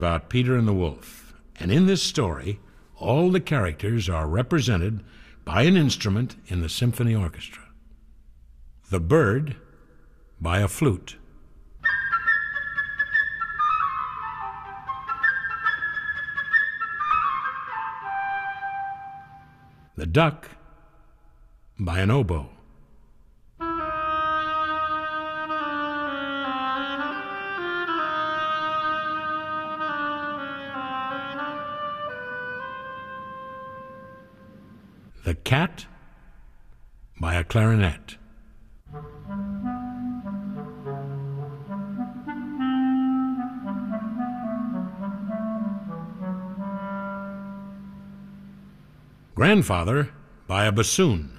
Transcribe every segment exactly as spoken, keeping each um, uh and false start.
About Peter and the Wolf. And in this story, all the characters are represented by an instrument in the symphony orchestra. The bird by a flute. The duck by an oboe. The cat by a clarinet. Grandfather by a bassoon.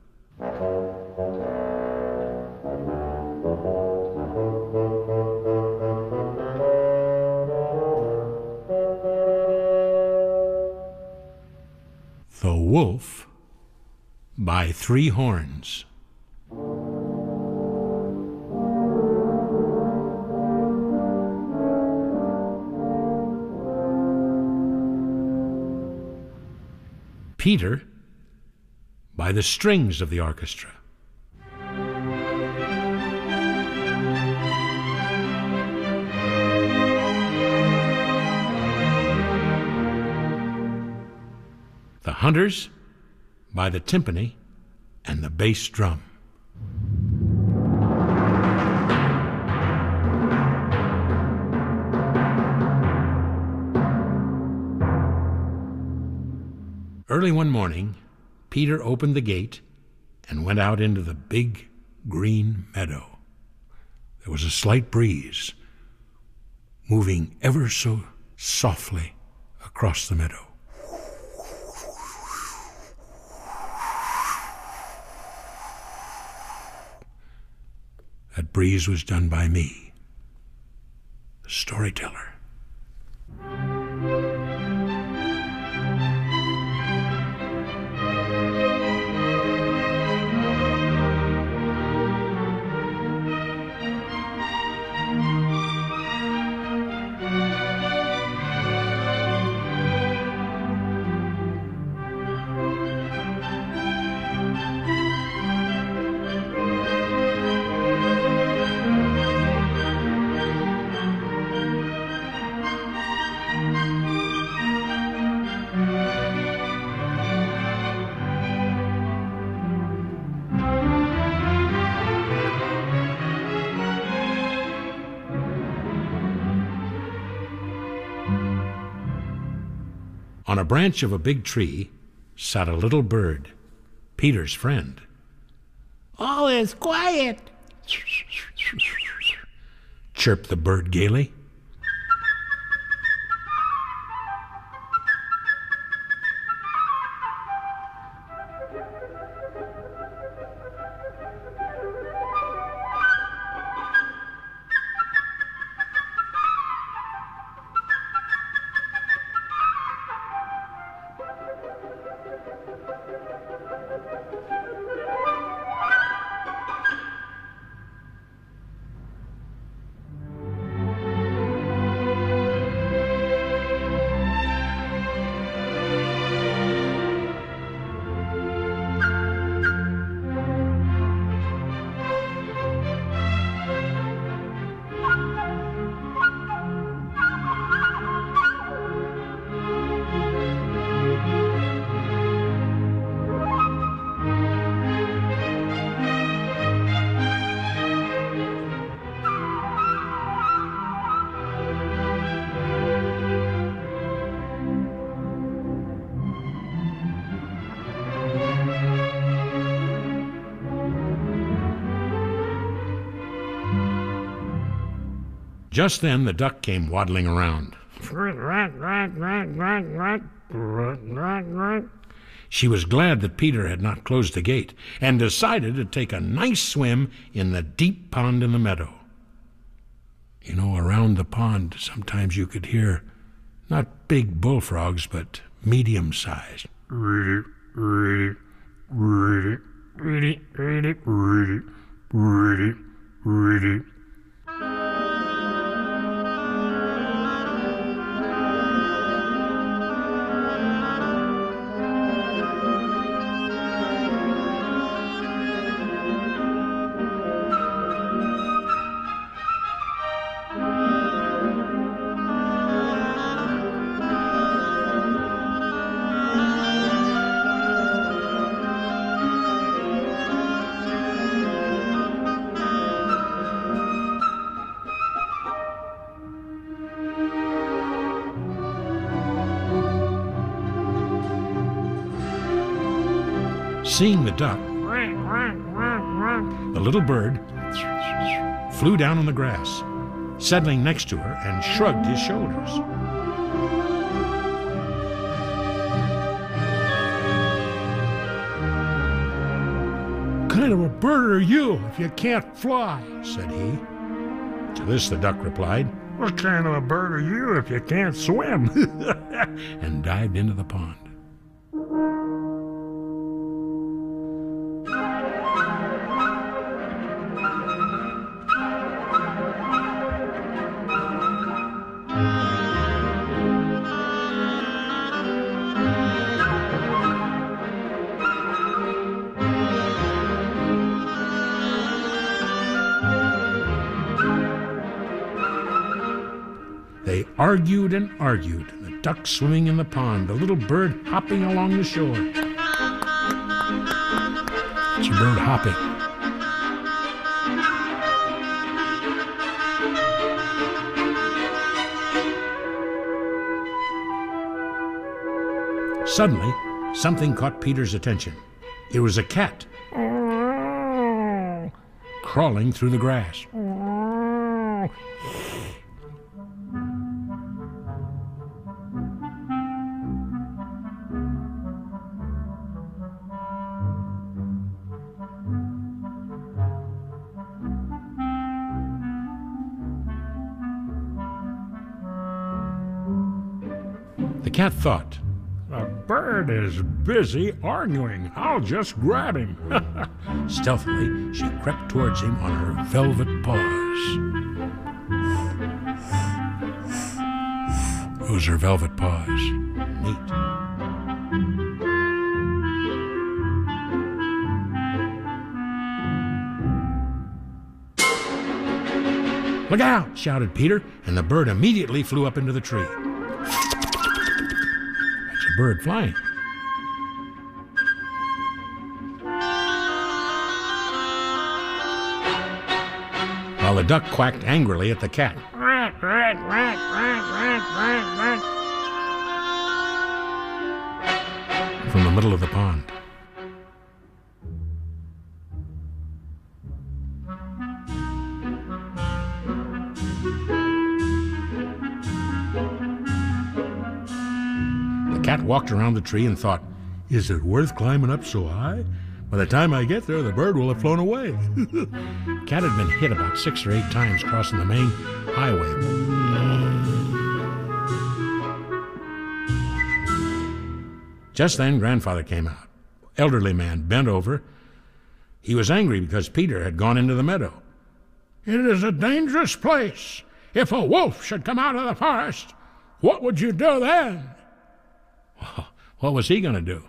The wolf by three horns. Peter by the strings of the orchestra. The hunters by the timpani and the bass drum. Early one morning, Peter opened the gate and went out into the big green meadow. There was a slight breeze, moving ever so softly across the meadow. That breeze was done by me, the storyteller. On a branch of a big tree sat a little bird, Peter's friend. All is quiet, chirped the bird gaily. Just then the duck came waddling around. She was glad that Peter had not closed the gate and decided to take a nice swim in the deep pond in the meadow. You know, around the pond, sometimes you could hear not big bullfrogs, but medium-sized. Seeing the duck, the little bird flew down on the grass, settling next to her, and shrugged his shoulders. "What kind of a bird are you if you can't fly?" said he. To this the duck replied, "What kind of a bird are you if you can't swim?" and dived into the pond. They argued and argued, the duck swimming in the pond, the little bird hopping along the shore. It's a bird hopping. Suddenly, something caught Peter's attention. It was a cat crawling through the grass. The cat thought, "The bird is busy arguing. I'll just grab him." Stealthily, she crept towards him on her velvet paws. Those are velvet paws. Neat. "Look out!" shouted Peter, and the bird immediately flew up into the tree. That's a bird flying. While the duck quacked angrily at the cat. From the middle of the pond. The cat walked around the tree and thought, "Is it worth climbing up so high? By the time I get there, the bird will have flown away." Cat had been hit about six or eight times crossing the main highway. Just then, Grandfather came out. Elderly man, bent over. He was angry because Peter had gone into the meadow. "It is a dangerous place. If a wolf should come out of the forest, what would you do then?" What was he going to do?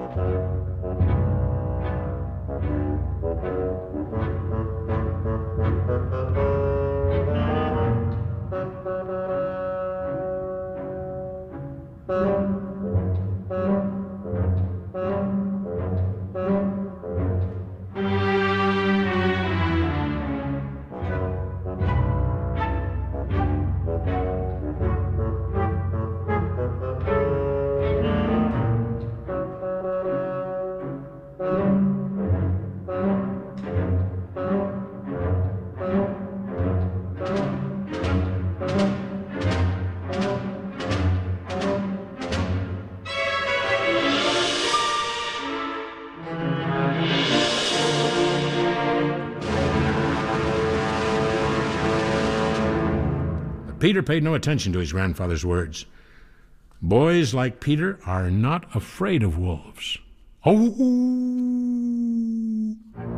Peter paid no attention to his grandfather's words. Boys like Peter are not afraid of wolves. Oh!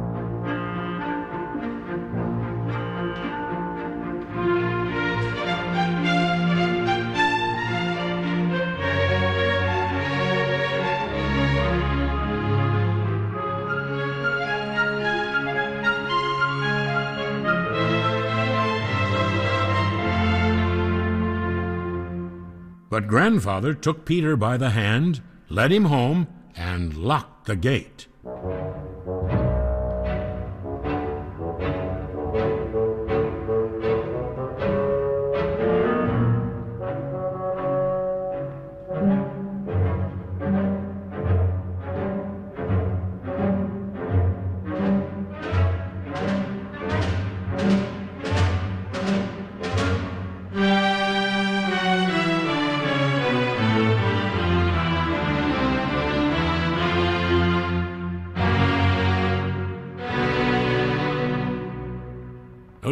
But Grandfather took Peter by the hand, led him home, and locked the gate.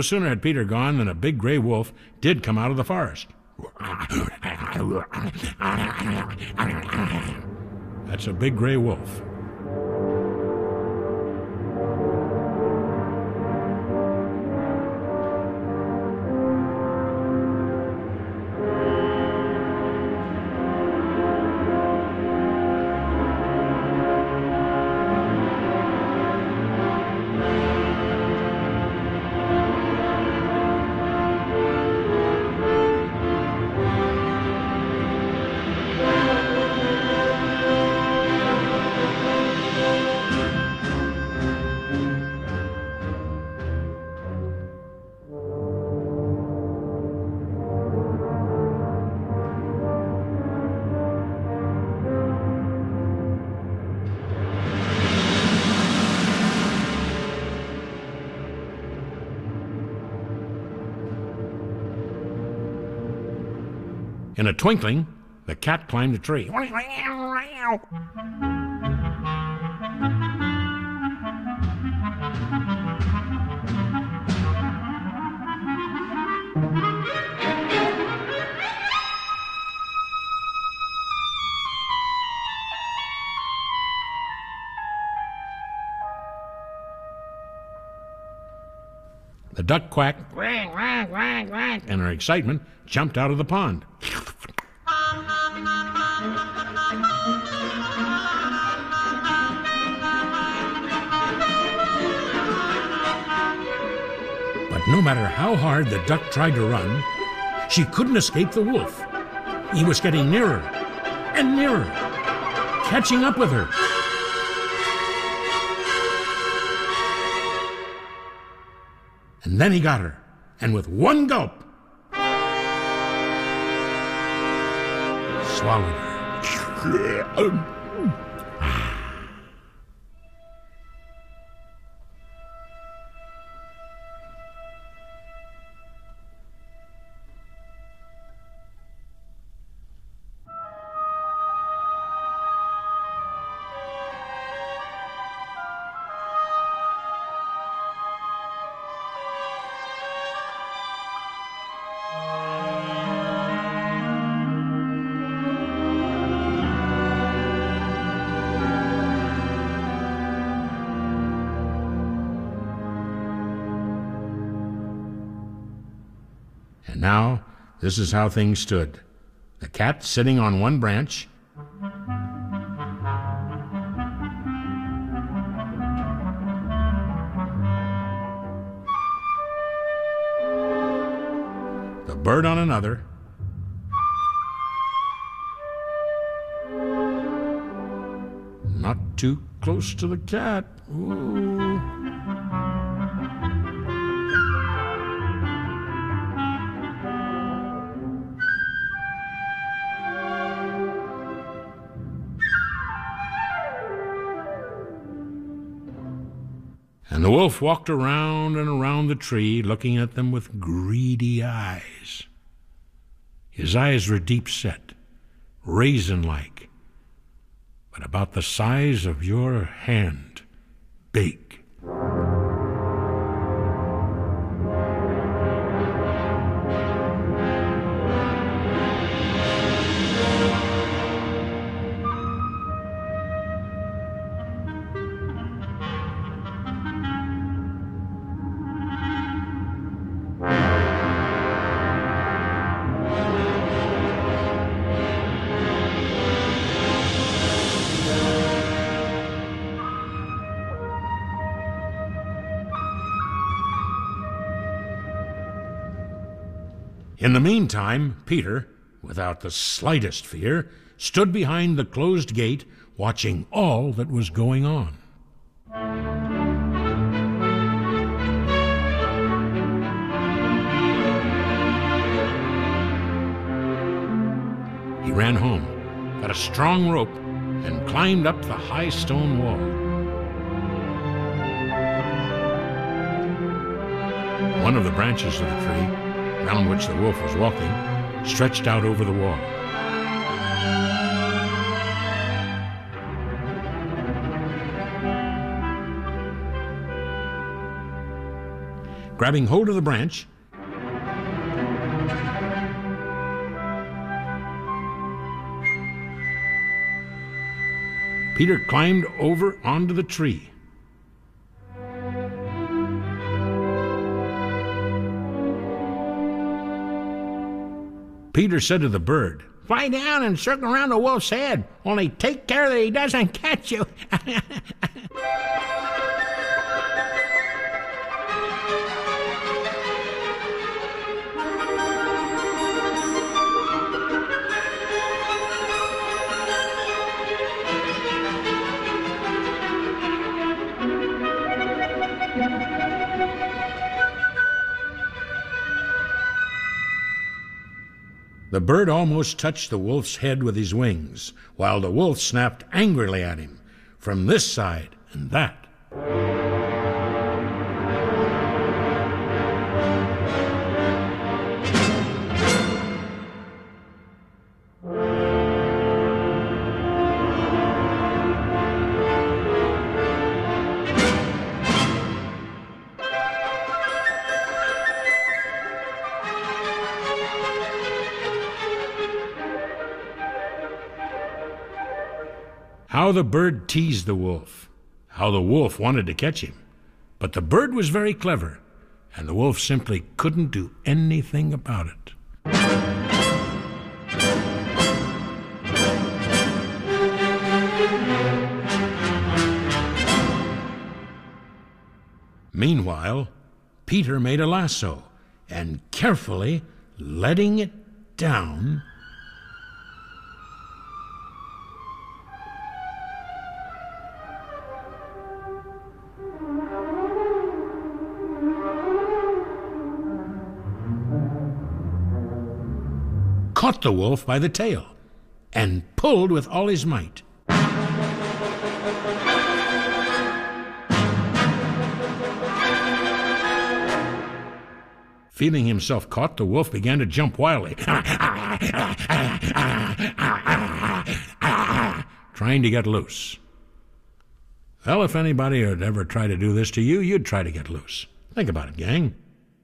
No sooner had Peter gone than a big gray wolf did come out of the forest. That's a big gray wolf. In a twinkling, the cat climbed a tree. The duck quacked, and in her excitement, jumped out of the pond. But no matter how hard the duck tried to run, she couldn't escape the wolf. He was getting nearer and nearer, catching up with her. And then he got her, and with one gulp, swallowed her. And now, this is how things stood. The cat sitting on one branch, the bird on another, not too close to the cat. Ooh. And the wolf walked around and around the tree, looking at them with greedy eyes. His eyes were deep-set, raisin-like, but about the size of your hand, big. In the meantime, Peter, without the slightest fear, stood behind the closed gate, watching all that was going on. He ran home, got a strong rope, and climbed up the high stone wall. One of the branches of the tree, round which the wolf was walking, stretched out over the wall. Grabbing hold of the branch, Peter climbed over onto the tree. Peter said to the bird, "Fly down and circle around the wolf's head. Only take care that he doesn't catch you." The bird almost touched the wolf's head with his wings, while the wolf snapped angrily at him from this side and that. How the bird teased the wolf, how the wolf wanted to catch him. But the bird was very clever, and the wolf simply couldn't do anything about it. Meanwhile, Peter made a lasso, and carefully letting it down, caught the wolf by the tail and pulled with all his might. Feeling himself caught, the wolf began to jump wildly, trying to get loose. Well, if anybody had ever tried to do this to you, you'd try to get loose. Think about it, gang.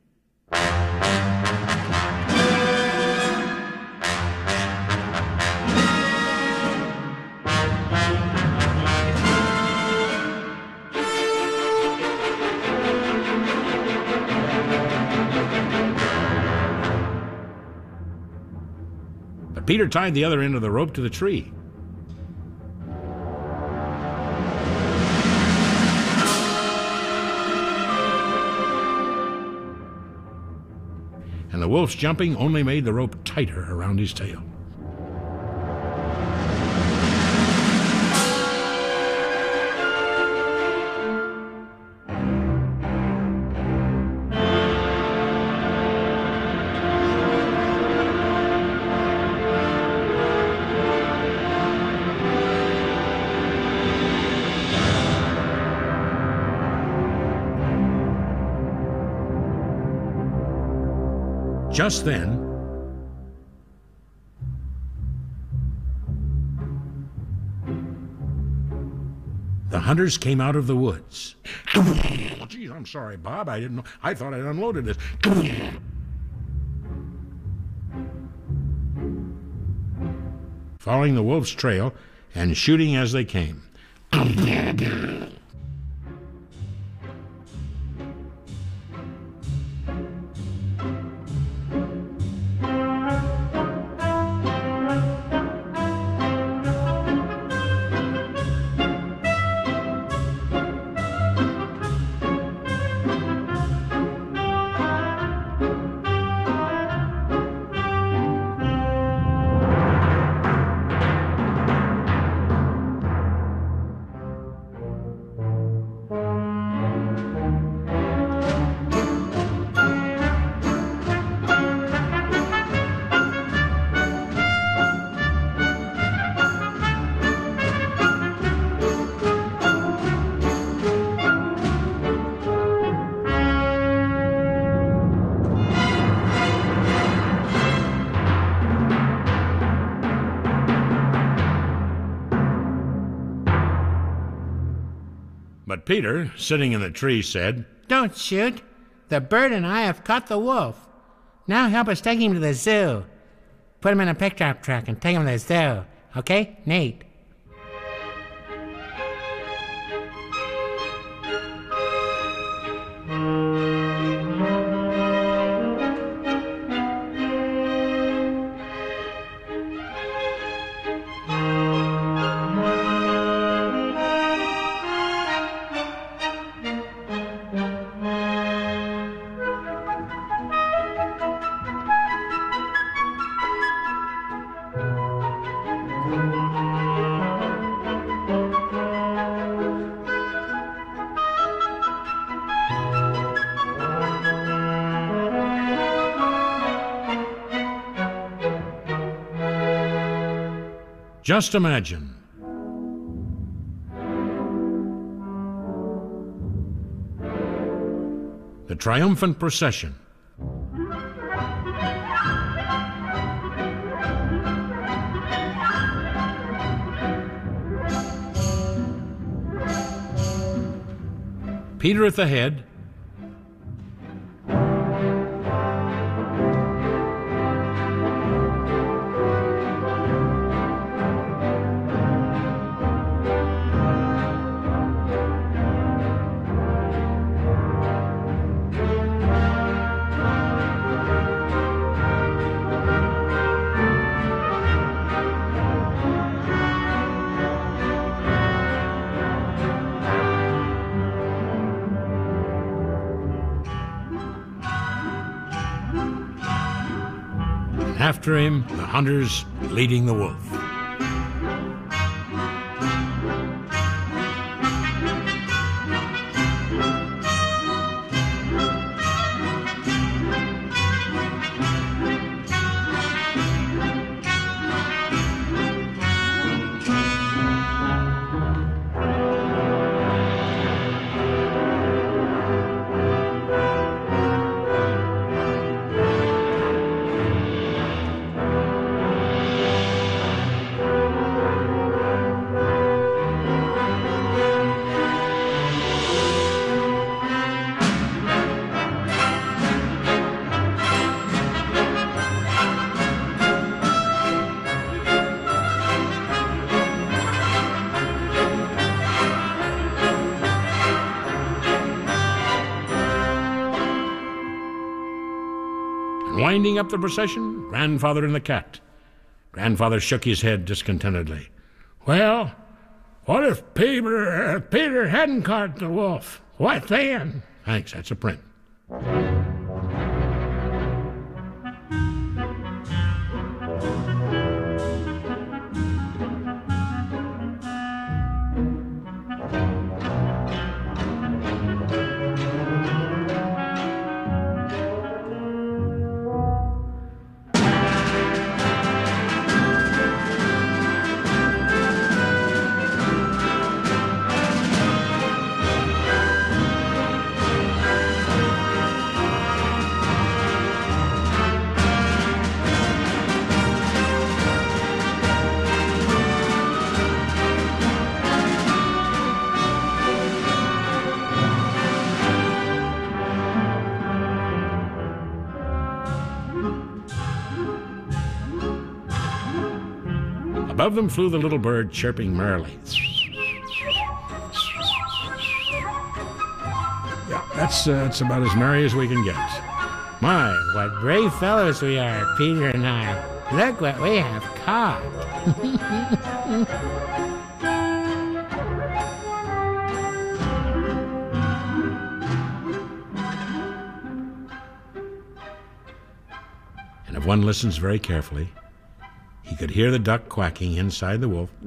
But Peter tied the other end of the rope to the tree. And the wolf's jumping only made the rope tighter around his tail. Just then, the hunters came out of the woods. Geez, I'm sorry, Bob. I didn't know. I thought I'd unloaded this. Following the wolf's trail and shooting as they came. But Peter, sitting in the tree, said, "Don't shoot. The bird and I have caught the wolf. Now help us take him to the zoo. Put him in a pickup truck and take him to the zoo. Okay, Nate? Just imagine. The triumphant procession. Peter at the head. After him, the hunters leading the wolf. Winding up the procession, Grandfather and the cat. Grandfather shook his head discontentedly. Well, what if Peter, uh, Peter hadn't caught the wolf? What then? Thanks, that's a print. Above them flew the little bird, chirping merrily. Yeah, that's, uh, that's about as merry as we can get. My, what brave fellows we are, Peter and I. Look what we have caught. And if one listens very carefully, he could hear the duck quacking inside the wolf,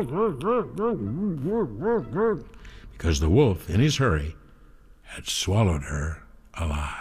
because the wolf, in his hurry, had swallowed her alive.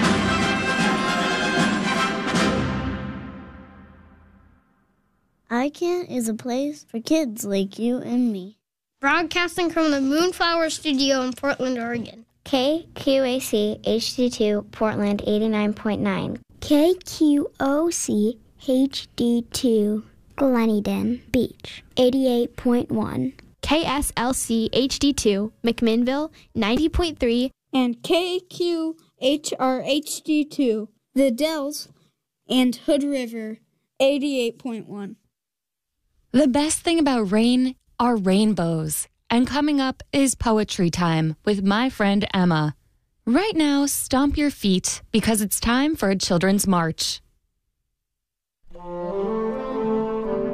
I Can't is a place for kids like you and me. Broadcasting from the Moonflower Studio in Portland, Oregon. K Q A C H D two, Portland eighty-nine point nine. K Q O C H D two, Gleneden Beach eighty-eight point one. K S L C H D two, McMinnville ninety point three. And K Q H R H D two, The Dells and Hood River eighty-eight point one. The best thing about rain are rainbows. And coming up is poetry time with my friend Emma. Right now, stomp your feet because it's time for a children's march.